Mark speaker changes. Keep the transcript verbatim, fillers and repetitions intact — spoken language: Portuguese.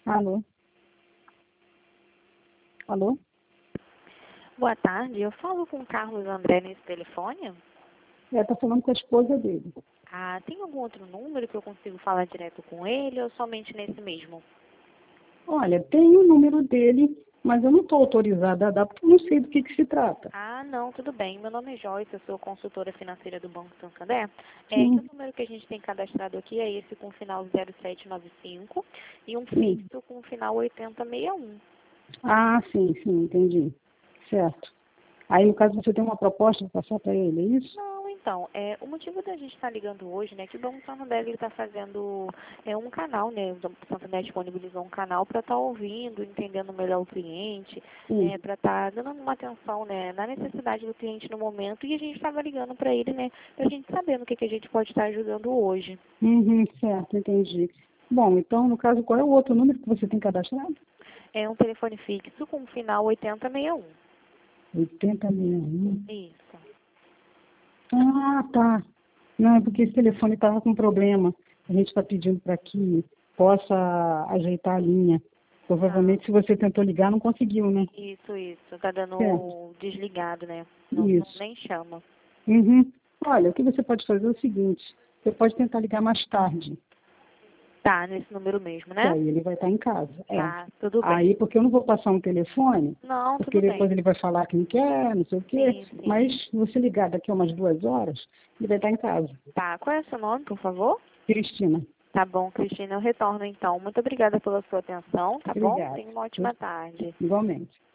Speaker 1: Alô? Alô?
Speaker 2: Boa tarde, eu falo com o Carlos André nesse telefone?
Speaker 1: É, tá falando com a esposa dele.
Speaker 2: Ah, tem algum outro número que eu consigo falar direto com ele ou somente nesse mesmo?
Speaker 1: Olha, tem o número dele, mas eu não estou autorizada a dar, porque eu não sei do que, que se trata.
Speaker 2: Ah, não, tudo bem. Meu nome é Joyce, eu sou consultora financeira do Banco Santander. É que o
Speaker 1: Sim,
Speaker 2: número que a gente tem cadastrado aqui é esse com final zero sete nove cinco e um
Speaker 1: sim.
Speaker 2: fixo com final oitenta sessenta e um.
Speaker 1: Ah, sim, sim, entendi. Certo. Aí, no caso, você tem uma proposta para passar para ele, é isso?
Speaker 2: Não, então, é, o motivo da gente estar ligando hoje, né, que o Banco Santander está fazendo é, um canal, né, o Banco Santander disponibilizou um canal para estar ouvindo, entendendo melhor o cliente,
Speaker 1: Sim.
Speaker 2: é, para estar dando uma atenção, né, na necessidade do cliente no momento, e a gente estava ligando para ele, né, para a gente saber no que, que a gente pode estar ajudando hoje.
Speaker 1: Uhum, certo, entendi. Bom, então, no caso, qual é o outro número que você tem cadastrado?
Speaker 2: É um telefone fixo com final oitenta sessenta e um.
Speaker 1: oitenta sessenta e um.
Speaker 2: Isso.
Speaker 1: Ah, tá. Não, é porque esse telefone estava com problema. A gente está pedindo para que possa ajeitar a linha.
Speaker 2: Ah,
Speaker 1: Provavelmente, se você tentou ligar, não conseguiu, né?
Speaker 2: isso, isso. Tá
Speaker 1: Certo.
Speaker 2: dando desligado, né? Não, não
Speaker 1: Isso.
Speaker 2: nem chama.
Speaker 1: Uhum. Olha, o que você pode fazer é o seguinte: você pode tentar ligar mais tarde,
Speaker 2: Tá, nesse número mesmo,
Speaker 1: que
Speaker 2: né?
Speaker 1: aí ele vai estar em casa. É.
Speaker 2: Tá, tudo bem.
Speaker 1: Aí, porque eu não vou passar um telefone,
Speaker 2: Não,
Speaker 1: porque
Speaker 2: tudo
Speaker 1: depois
Speaker 2: bem.
Speaker 1: ele vai falar que não quer, não sei o quê,
Speaker 2: Sim, sim.
Speaker 1: mas se você ligar daqui a umas duas horas, ele vai estar em casa.
Speaker 2: Tá, qual é o seu nome, por favor?
Speaker 1: Cristina,
Speaker 2: Tá bom, Cristina, eu retorno então. Muito obrigada pela sua atenção, tá bom?
Speaker 1: obrigada.
Speaker 2: Tenha uma ótima tarde.
Speaker 1: Igualmente.